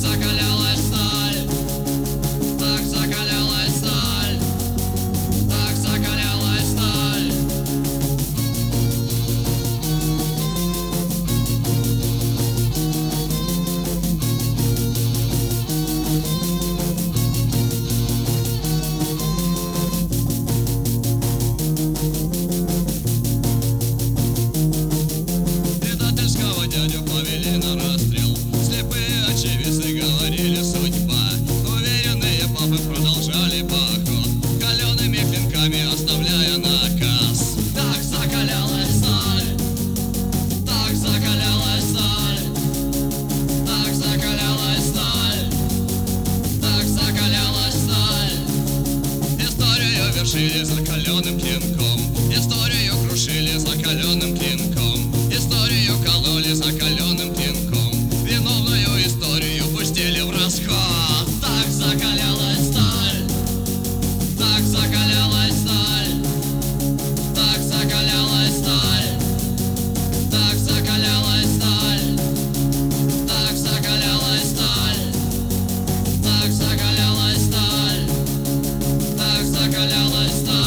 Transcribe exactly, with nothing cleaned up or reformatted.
закалялась сталь, так закалялась сталь, так закалялась сталь. Предательского дядю повели на расстрел. Слепые очевидцы говорили судьба. Уверенные папы продолжали поход, калеными клинками оставляя наказ. Так закалялась сталь, так закалялась сталь, так закалялась сталь, так закалялась сталь. Историю вершили закаленным клинком, историю крушили закаленным клинком, историю кололи закаленным клинком, виновную историю пустили в расход. Так закалялась сталь, так закалялась сталь, так закалялась сталь, так закалялась сталь, так закалялась сталь, так закалялась сталь, так закалялась сталь.